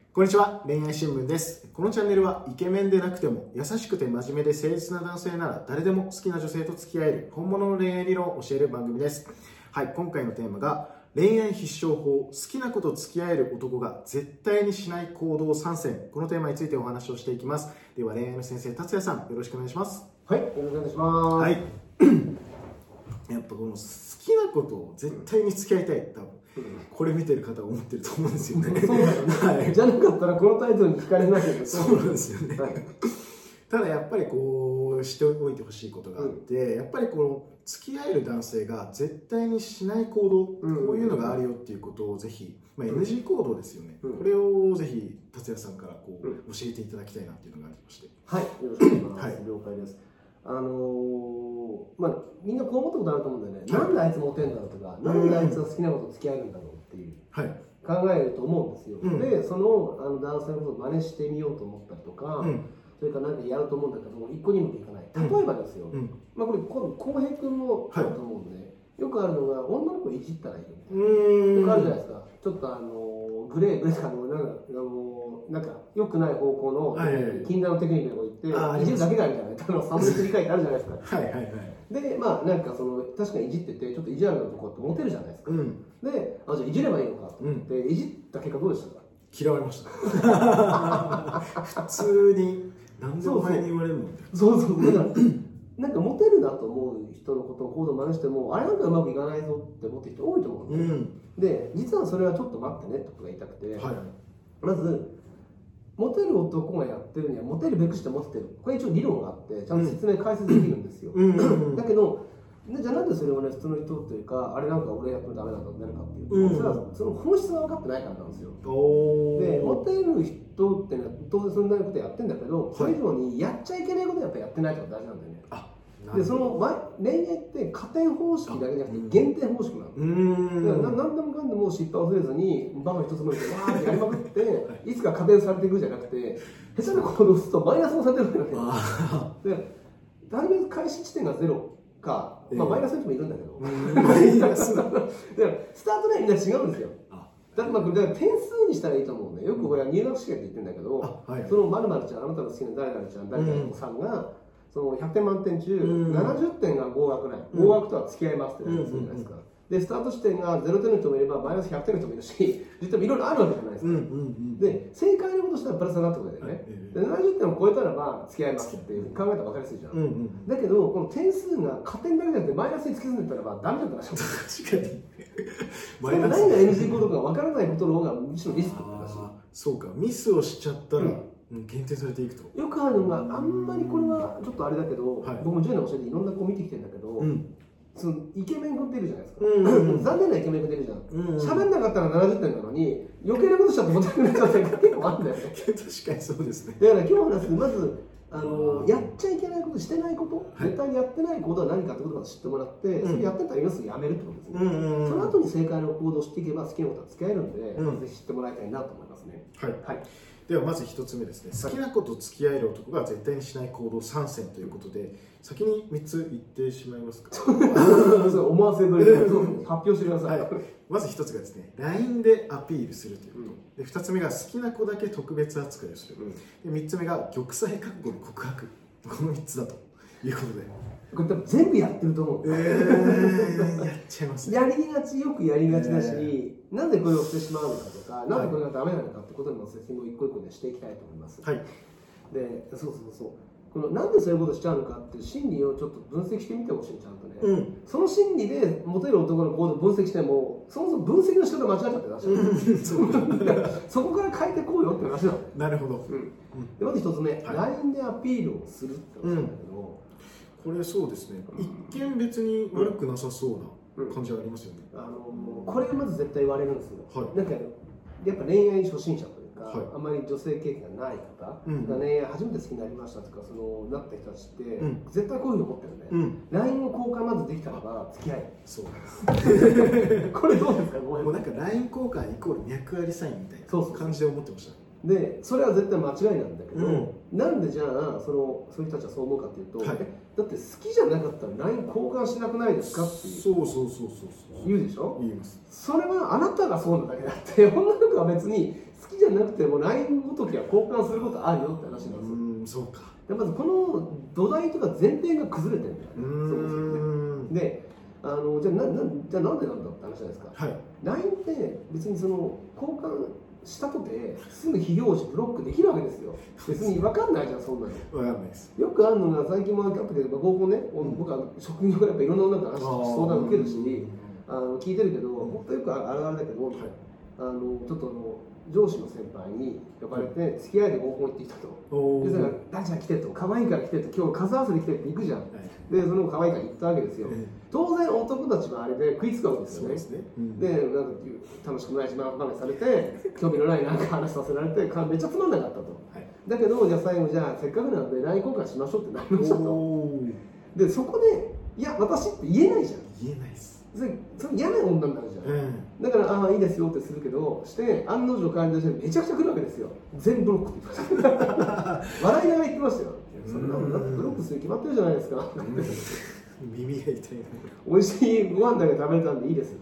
こんにちは、恋愛新聞です。このチャンネルはイケメンでなくても優しくて真面目で誠実な男性なら誰でも好きな女性と付き合える本物の恋愛理論を教える番組です。はい、今回のテーマが恋愛必勝法、好きな子と付き合える男が絶対にしない行動3選。このテーマについてお話をしていきます。では恋愛の先生、達也さん、よろしくお願いします。 はい、よろしくお願いします。 はい。やっぱこの好きな子と絶対に付き合いたい。多分これ見てる方は思ってると思うんですよね。 そうだよね。はい、じゃなかったらこのタイトルに惹かれないけど。 そうなんですよね。はい、ただやっぱりこうしておいてほしいことがあって、やっぱりこの付き合える男性が絶対にしない行動、こういうのがあるよっていうことをぜひ、NG 行動ですよね。これをぜひ達也さんからこう、教えていただきたいなっていうのがありまして。 はい、よろしくお願いします。了解です。みんなこう思ったことあると思うんだよね。なんであいつモテんだろうとか、なんであいつは好きなことと付き合えるんだろうっていう、考えると思うんですよ。で、その男性のことを真似してみようと思ったりとか、それから何かやると思うんだけども、一個にもいかない。例えばですよ、これ、浩平君もあると思うんで、よくあるのが、女の子いじったらいいよみたいな。よくあるじゃないですか。ちょっとグレーかなんか良くない方向の禁断のテクニックのとこ行って、いじるだけがいいんじゃないかサムネ切り替えてあるじゃないですか。で、なんか確かにいじってて、ちょっと意地悪なとこってモテるじゃないですか。で、じゃあいじればいいのかと思って、いじった結果どうでしたか？ 嫌われました。普通に、なんでお前に言われるの？ そう。だからなんかモテるなと思う人のことを行動真似しても、あれなんかうまくいかないぞって思ってる人多いと思うんですよ。で、実はそれはちょっと待ってねってことが言いたくて、まず、モテる男がやってるには、モテるべくしてモテてる。これ一応理論があって、ちゃんと説明解説できるんですよ。だけど、じゃあなんでそれをね、普通の人っていうか、あれなんか俺やってもダメなんだってなるかっていうと、それはその本質が分かってないからなんですよ。で、モテる人ってのは当然そんなことやってんだけど、それ以上にやっちゃいけないことをやっぱやってないってことが大事なんだよね。で、その恋愛って加点方式だけじゃなくて減点方式なの。何でもかんでも失敗をせずにバカ一つもいてわーってやりまくっていつか加点されていくじゃなくて、下手な行動するとマイナスもされてるわけで、なるべく開始地点がゼロか、マイナスの人もいるんだけど、スタートラインみんな違うんですよ。だから点数にしたらいいと思うね。よく俺は入学試験って言ってるんだけど、その〇〇ちゃん、あなたの好きな誰々ちゃん、誰々さんがその100点満点中、70点が合格ない。合格とは付き合いますって言うんじゃないですか。で、スタート地点が0点の人もいれば、マイナス100点の人もいるし、実はいろいろあるわけじゃないですか。で、正解のことしたらプラスになってくるんだよね。で、70点を超えたらば付き合いますっていう考えたら分かりやすいじゃん。だけど、この点数が加点だけじゃなくてマイナスに突き進んでったらばダメだったらしょ。 確かに。 何が NG 行動か分からないことの方がむしろリスクだし。 そうか、ミスをしちゃったら、限定されていくと。 よくあるのが、あんまりこれはちょっとあれだけど、僕も10年教えていろんな子見てきてるんだけど、そのイケメン君っているじゃないですか。残念なイケメン君っているじゃん。喋んなかったら70点なのに、余計なことしちゃってモテなくなっちゃったり結構あるんだよね。 確かにそうですね。 だから今日話すまずやっちゃいけないこと、してないこと、絶対にやってないことは何かってことを知ってもらって、それやってたら今すぐやめるってことですね。その後に正解の行動をしていけば好きなことは付き合えるんで、ぜひ知ってもらいたいなと思いますね。 ではまず一つ目ですね。好きな子と付き合える男が絶対にしない行動3選ということで、先に3つ言ってしまいますか。 思わせぶりで発表してください。 まず1つがですね、LINE でアピールするということ。で、2つ目が好きな子だけ特別扱いをする。で、3つ目が玉砕覚悟の告白。この3つだということで。 これ多分全部やってると思う。 やっちゃいますね。 やりがち、よくやりがちだし、なんでこれをしてしまうのかとか、なんでこれがダメなのかってことの説明を一個一個でしていきたいと思います。で、このなんでそういうことしちゃうのかっていう心理をちょっと分析してみてほしい、ちゃんとね。その心理でモテる男の行動を分析しても、そもそも分析の仕方間違っちゃってるらしい。そこから変えてこうよって話なの。 なるほど。 でまず一つ目、LINE でアピールをするって話なんだけど、 これそうですね。一見別に悪くなさそうな感じはありますよね。 これまず絶対言われるんですよ。なんかやっぱ恋愛初心者というか、あんまり女性経験がない方、恋愛初めて好きになりましたとか、なった人たちって絶対こういうふうに思ってるね。LINE の交換まずできたらば付き合い。そうです。これどうですか？ もうなんか LINE 交換イコール脈ありサインみたいな感じで思ってました。 で、それは絶対間違いなんだけど、なんでじゃあそういう人たちはそう思うかっていうと、だって好きじゃなかったら LINE 交換しなくないですかっていう。言うでしょ。 言います。 それはあなたがそうなだけであって、女の子は別に好きじゃなくても LINE ごときは交換することあるよって話なんですよ。 そうか。 でまずこの土台とか前提が崩れてるんだよね。でじゃあなんでなんだって話じゃないですか。はい、LINE って別にその交換したとてすぐ非表示ブロックできるわけですよ。別に分かんないじゃん、そんなの。 分かんないです。 よくあるのが最近もあって合コンね、僕は職業がやっぱいろんな話相談受けるし聞いてるけど、本当よくあるあるだけど、はい、ちょっと上司の先輩に呼ばれて付き合いで合コン行ってきたと。でそれが「大ちゃん来て」と「可愛いから来て」と「今日数合わせで来て」って行くじゃん。でその可愛いから行ったわけですよ。当然男たちはあれで食いつくわけですよね。でなんか楽しくないしまめされて興味のないなんか話させられてめっちゃつまんなかったと。だけどじゃあ最後じゃあせっかくなんで LINE 交換しましょうってなりましたと。でそこで「いや私」って言えないじゃん。 言えないです。 それ嫌な女になるじゃん、だから「ああいいですよ」ってするけどして案の定感じでめちゃくちゃ来るわけですよ。全ブロックって言ってました笑いながら言ってましたよ。そんなのだってブロックする決まってるじゃないですか耳が痛いな。 美味しいご飯だけ食べたんでいいです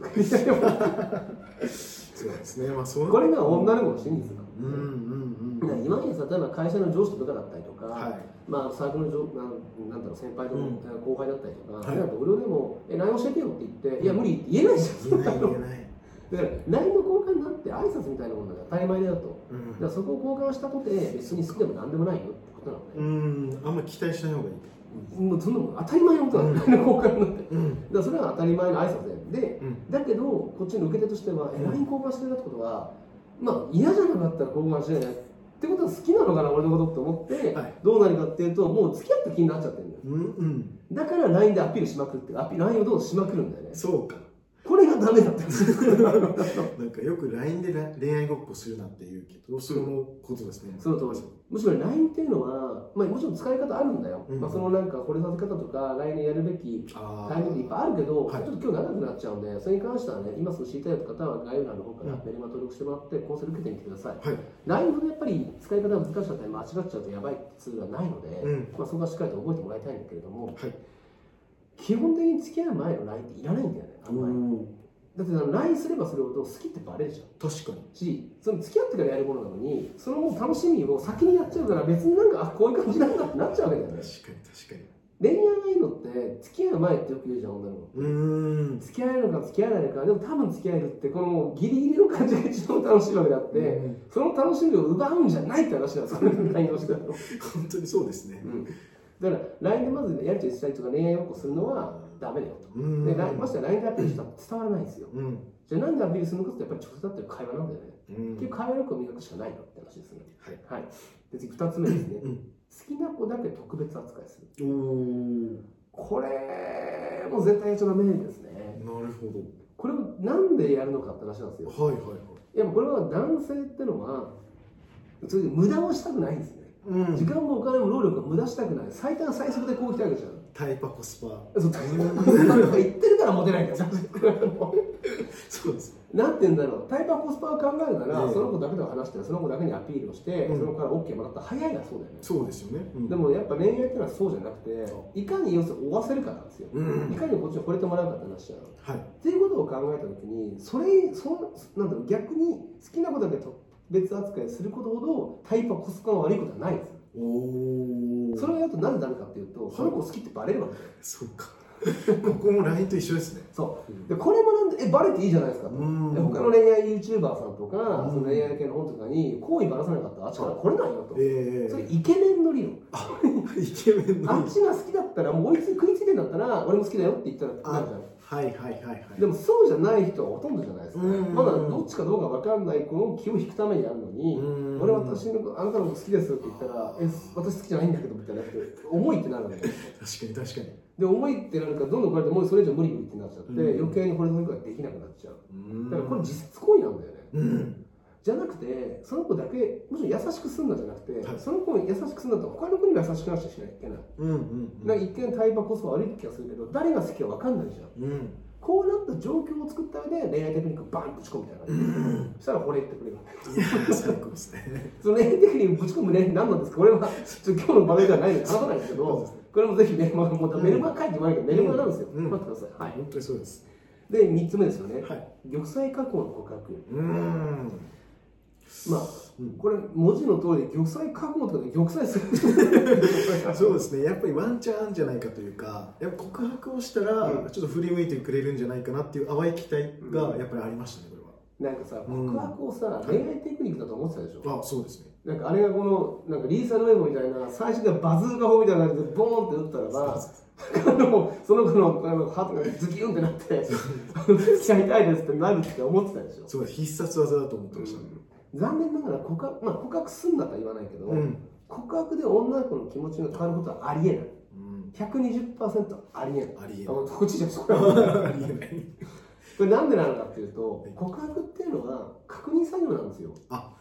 そうですね、まあ、 これが女の子の真実だ。今まで例えば会社の上司とかだったりとか、はい、まあサークルのなんだろう先輩と後輩だったりとか、同僚でも「LINE 教えてよ」って言って「いや無理」って言えないじゃん。言えないだから LINE の交換になって挨拶みたいなものが当たり前だと、だからそこを交換したとて別に好きでも何でもないよってことなのね。 あんまり期待しない方がいい。 もうそんなもん当たり前のことなんだ、LINE の交換になって、だからそれは当たり前の挨拶で、だけどこっちの受け手としては LINE 交換してるってことはまあ嫌じゃなかったら交換しないってことは好きなのかな俺のことって思って、どうなるかっていうともう付き合った気になっちゃってるんだよ、だから LINE でアピールしまくって LINE をどんどんしまくるんだよね。 そうか、 これがダメだってなんかよく LINE で恋愛ごっこするなって言うけど、そのことですね。 その通り。むしろ LINE っていうのは、まあ、もちろん使い方あるんだよ、まあ、そのなんか惚れさせ方とか LINE でやるべきタイミングいっぱいあるけど、ちょっと今日長くなっちゃうんでそれに関してはね、今すぐ知りたい方は概要欄の方からメルマ登録してもらってコンサル受けてみてください、LINE ほどやっぱり使い方が難しかったり間違っちゃうとやばいってツールはないので、まあ、そこはしっかりと覚えてもらいたいんだけれども、基本的に付き合う前の LINE っていらないんだよね、あんまり。だって LINE すればするほど好きってバレるじゃん。確かに。し、その付き合ってからやるものなのに、その楽しみを先にやっちゃうから別になんかこういう感じなんだってなっちゃうわけだよね。 確かに確かに。 恋愛がいいのって付き合う前ってよく言うじゃん、女の子。付き合えるのか付き合えないのか、でも多分付き合えるってこのギリギリの感じが一番楽しいわけであって、その楽しみを奪うんじゃないって話なんですよ、LINE をしてると。 本当にそうですね。 だから LINE でまずやり取りしたりとか恋愛ごっこするのはダメだよと。でましてや LINE でアピールしたら伝わらないんですよ。じゃあなんでアピールするのかってやっぱり直接だって会話なんだよね。結局会話力を磨くしかないよって話ですね。はい。で次2つ目ですね。好きな子だけ特別扱いする。これも絶対やっちゃダメですね。なるほど。これをなんでやるのかって話なんですよ。やっぱこれは男性ってのはそれで無駄をしたくないんですね。時間もお金も労力を無駄したくない。最短最速でこう来たわけじゃん。タイパコスパ。そう、タイパコスパとか言ってるからモテないんだよ。そうです。なんて言うんだろう。タイパコスパを考えるなら、その子だけと話して、その子だけにアピールをして、その子から OK もらったら早いがそうだよね。そうですよね。でもやっぱ恋愛っていうのはそうじゃなくて、いかに要するに追わせるかなんですよ。いかにこっちに惚れてもらうかって話なの。っていうことを考えたときに、なんだろう、逆に好きな子だけ特別扱いすることほどタイパコスパが悪いことはないんですよ。それをやると何でなるかっていうと、その子好きってバレるわけ。そうか。ここも LINE と一緒ですね。そうでこれもなんでバレていいじゃないですかと。他の恋愛 YouTuber さんとかその恋愛系の本とかに好意ばらさなかったらあっちから来れないよと。それイケメンの理論。イケメンの理論。あっちが好きだったらもう追いつ食いついてんだったら俺も好きだよって言ったらなるじゃん。でもそうじゃない人はほとんどじゃないですか。まだどっちかどうか分かんない子の気を引くためにやるのに、俺あなたのこと好きですよって言ったら私好きじゃないんだけどみたいなって重いってなるわけ。確かに。で重いってなるからどんどんこれでもうそれ以上無理ってなっちゃって、余計に惚れさせることができなくなっちゃう。だからこれ実質行為なんだよね。じゃなくてその子だけもちろん優しくするんだじゃなくて、その子に優しくするんだと他の子にも優しくなっちゃいけない。一見タイパこそ悪い気がするけど誰が好きか分かんないじゃん。こうなった状況を作った上で恋愛テクニックをバンとぶち込むみたいな感じ。そしたら惚れってくれる。最高ですね。その恋愛テクニックぶち込む恋愛何なんですか。これは今日の場面ではないので話さないですけど、これもぜひね、メルマガ書いてもらえばメルマガなんですよ。待ってください。はい。本当にそうです。で3つ目ですよね。玉砕加工の告白。 まあ、これ文字の通り玉砕覚悟とかで玉砕するそうですね、やっぱりワンチャンあるんじゃないかというか、やっぱ告白をしたらちょっと振り向いてくれるんじゃないかなっていう淡い期待がやっぱりありましたね、これは。 なんかさ、告白をさ、恋愛テクニックだと思ってたでしょ。 あ、そうですね。 なんかあれがこのなんかリーサルウェイブみたいな最初からバズーカ砲みたいな感じでボーンって撃ったらば、その子のハートがズキュンってなって付き合いたいですってなるって思ってたでしょ。 そう、必殺技だと思ってました、 残念ながら告白すんだとは言わないけど、告白で女の子の気持ちが変わることはありえない。120% ありえない。 ありえない。 こっちじゃそれありえない。 これなんでなのかっていうと、告白っていうのは確認作業なんですよ。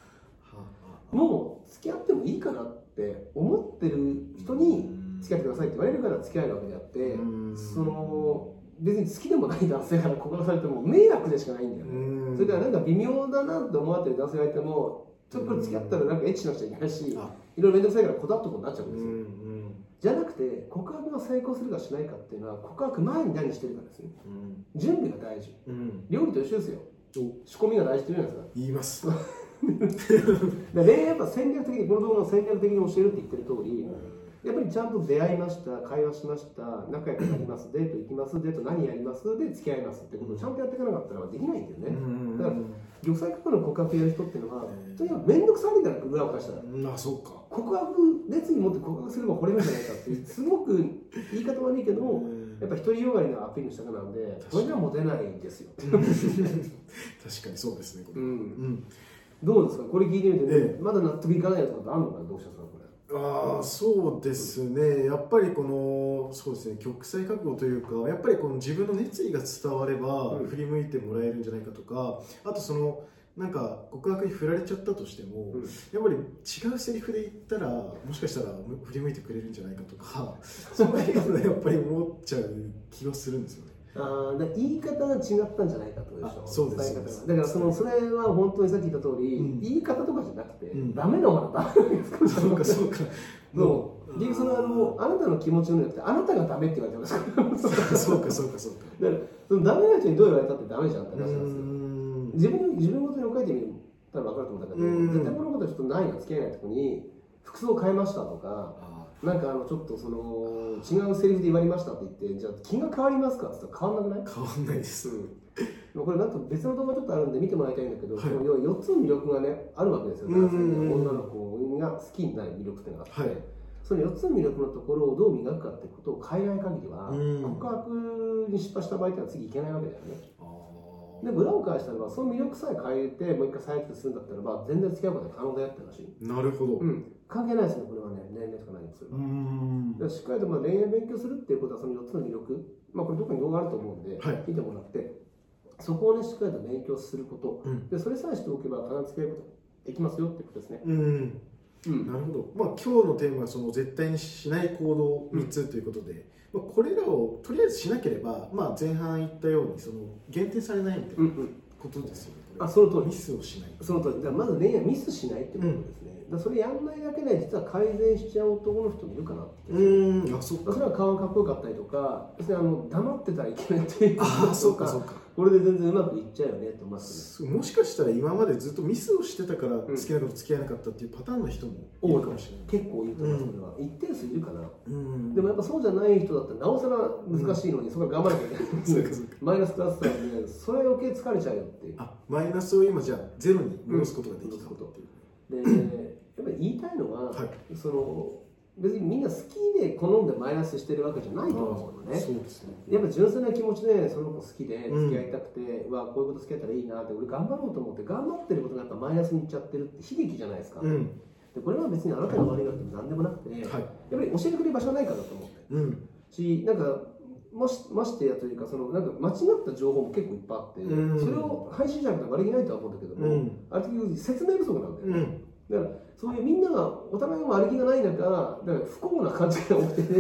もう付き合ってもいいかなって思ってる人に付き合ってくださいって言われるから付き合えるわけであって、別に好きでもない男性から告白されても迷惑でしかないんだよね。それからなんか微妙だなって思われてる男性がいても、ちょっとこれ付き合ったらなんかエッチしなくちゃいけないし、いろいろ面倒くさいからこだっとこになっちゃうんですよ。じゃなくて告白が成功するかしないかっていうのは告白前に何してるかですね。準備が大事。料理と一緒ですよ。仕込みが大事って言うじゃないですか。 言います。 恋愛やっぱ戦略的に、この動画の戦略的に教えるって言ってる通り、やっぱりちゃんと出会いました、会話しました、仲良くなります、デート行きます、デート何やります、で付き合いますってことをちゃんとやっていかなかったらできないんだよね。だから玉砕過去の告白やる人っていうのは、とにかく面倒くさいんだよ、裏を返したら。 あ、そうか。 告白熱に持って告白すれば惚れるんじゃないかっていう、すごく言い方悪いけども、やっぱ独りよがりなアピールしたかなんで、それじゃモテないんですよ。 確かにそうですね、これ。 どうですか、これ聞いてみて、まだ納得いかないやつとかあるのかな、読者さん、これ。 そうですね、やっぱりこの、そうですね、玉砕覚悟というか、やっぱりこの自分の熱意が伝われば、振り向いてもらえるんじゃないかとか、あとなんか告白に振られちゃったとしても、やっぱり違うセリフで言ったらもしかしたら振り向いてくれるんじゃないかとか、そういうのやっぱり思っちゃう気がするんですよね。 言い方が違ったんじゃないかってことでしょ。 そうです。 だからそれは本当にさっき言った通り、言い方とかじゃなくて、ダメなものはダメですか。 そうか。 結局あなたの気持ちのじゃなくて、あなたがダメって言われてますから。 そうか。 だからダメな人にどう言われたってダメじゃんって話なんですよ。自分ごとに置き換えてみたら分かると思うんだけど、絶対このことはちょっとないが付き合えないとこに服装を変えましたとか、なんかちょっと違うセリフで言われましたって言って、じゃあ気が変わりますかって言ったら変わんなくない？ 変わんないです。 これなんと別の動画ちょっとあるんで見てもらいたいんだけど、要は4つの魅力がねあるわけですよ。男性に女の子が好きになる魅力っていうのがあって、その4つの魅力のところをどう磨くかってことを変えない限りは、告白に失敗した場合ってのは次いけないわけだよね。で裏を返したらば、その魅力さえ変えてもう一回再発するんだったらば、全然付き合うことが可能だよって話。 なるほど。 関係ないですね、これはね、年齢とか何ですよ。しっかりと恋愛勉強するっていうことは、その4つの魅力、これどこに動画あると思うんで、見てもらって、そこをね、しっかりと勉強すること、でそれさえしておけば、必ず付き合うことできますよっていうことですね。 なるほど。今日のテーマは絶対にしない行動3つということで、これらをとりあえずしなければ、前半言ったように限定されないみたいなことですよね。 その通り。 ミスをしない。 その通り。だからまず恋愛ミスしないってことですね。それやんないだけで実は改善しちゃう男の人もいるかなって。それは顔がかっこよかったりとか、黙ってたらいけないっていうこととか、これで全然うまくいっちゃうよねと思います。 もしかしたら今までずっとミスをしてたから好きなこと付き合えなかったっていうパターンの人もいるかもしれない。 結構いると思います。それは一定数いるかな。でもやっぱそうじゃない人だったらなおさら難しいのに、そこは頑張らなきゃいけない。マイナスプラスだったらね、それは余計疲れちゃうよっていう。 マイナスを今じゃあゼロに戻すことができたっていう。 でやっぱり言いたいのは、別にみんな好きで好んでマイナスしてるわけじゃないと思うのね。やっぱ純粋な気持ちでその子好きで付き合いたくて、こういうこと付き合ったらいいなって俺頑張ろうと思って頑張ってることがやっぱマイナスにいっちゃってるって悲劇じゃないですか。でこれは別にあなたが悪いわけでも何でもなくて、やっぱり教えてくれる場所はないかなと思ってなんかましてやというかなんか間違った情報も結構いっぱいあって、それを配信者の方が悪気ないとは思うんだけども、ある時説明不足なんだよね。だからそういうみんながお互いの悪気がない中、だから不幸な感じが起きてね、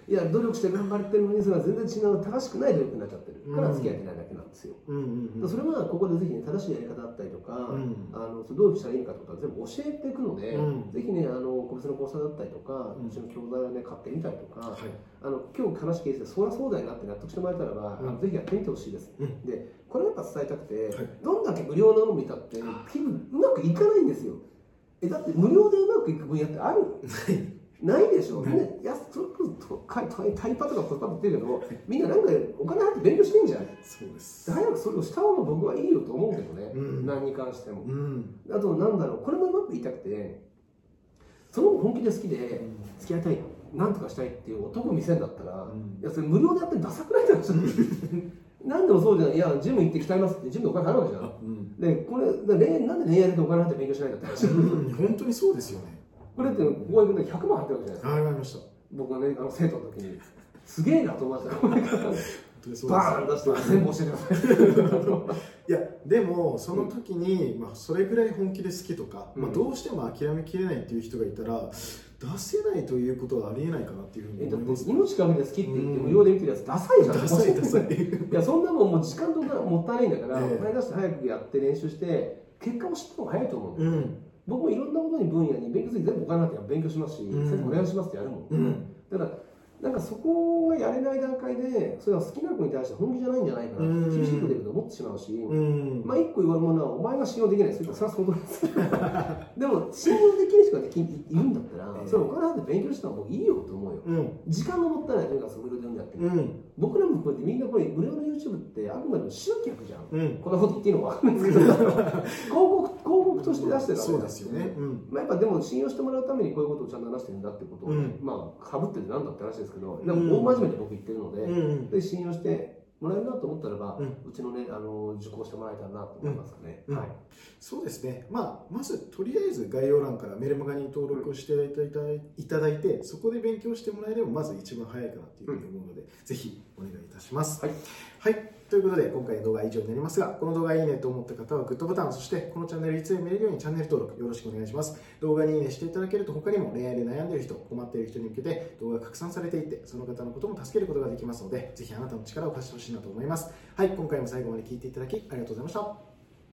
いや努力して頑張ってるのにそれは全然違う正しくない努力になっちゃってるから付き合ってないだけなんですよ。それはここでぜひね正しいやり方だったりとか、どういうふうにしたらいいのかとか全部教えていくので、ぜひね個別の講座だったりとか、うちの教材をね買ってみたりとか、今日話聞いてそりゃそうだよなって納得してもらえたらば、ぜひやってみてほしいです。でこれやっぱ伝えたくて、どんだけ無料なの見たって結局うまくいかないんですよ。だって無料でうまくいく分野ってあるないでしょ。みんな、いや、それこそタイパとかコスパって言ってるけど、みんななんかお金払って勉強してんじゃん。そうです。早くそれをした方が僕はいいよと思うけどね、何に関しても。あと、なんだろう、これもうまく言いたくて、その本気で好きで付き合いたい、なんとかしたいっていう男を見せるんだったら、いや、それ無料でやってダサくないじゃん。何でもそうじゃない。いや、ジム行って鍛えますって、ジムでお金払うわけじゃん。で、これ、なんで恋愛でお金払って勉強しないんだって話。 本当にそうですよね。 これってここ行くと100万払ってるわけじゃないですか。 ありました。 僕がね、生徒の時に。すげえなと思いました。バーン出して全部教えてください。 いや、でも、その時に、それぐらい本気で好きとか、どうしても諦めきれないっていう人がいたら、出せないということはありえないかなっていうふうに思います。 命かけて好きって言って無料で見てるやつダサいじゃん。ダサいダサい。いや、そんなもんもう時間とかもったいないんだから、お金出して早くやって練習して、結果を知った方が早いと思う。僕もいろんなことに分野に勉強する全部お金払って勉強しますし、先生お願いしますってやるもん。だからなんかそこがやれない段階で、それは好きな子に対して本気じゃないんじゃないかな、厳しいこと言うと思ってしまうし、まあ一個言われるものは、お前が信用できない、それはそうなんです。でも、信用できる人がいるんだったら、それお金払って勉強した方が僕いいよと思うよ。時間がもったいないというか、無料で読んでやってる。僕らもこうやってみんなこれ、無料の YouTube ってあくまでも集客じゃん。こんなこと言っていいのか分かんないですけど、広告として出してるわけですよね。やっぱでも信用してもらうためにこういうことをちゃんと話してるんだってことを、まあ、かぶっててなんだって話ですけど、でも大真面目で僕言ってるので、信用してもらえるなと思ったらば、うちのね、受講してもらえたらなと思いますかね。 そうですね。まずとりあえず概要欄からメルマガに登録をしていただいて、そこで勉強してもらえればまず一番早いかなというふうに思うので、ぜひお願いいたします。はい。ということで、今回の動画は以上になりますが、この動画いいねと思った方はグッドボタン、そしてこのチャンネルいつでも見れるようにチャンネル登録よろしくお願いします。動画にいいねしていただけると、他にも恋愛で悩んでいる人、困っている人に向けて動画が拡散されていて、その方のことも助けることができますので、ぜひあなたの力を貸してほしいなと思います。はい、今回も最後まで聞いていただきありがとうございました。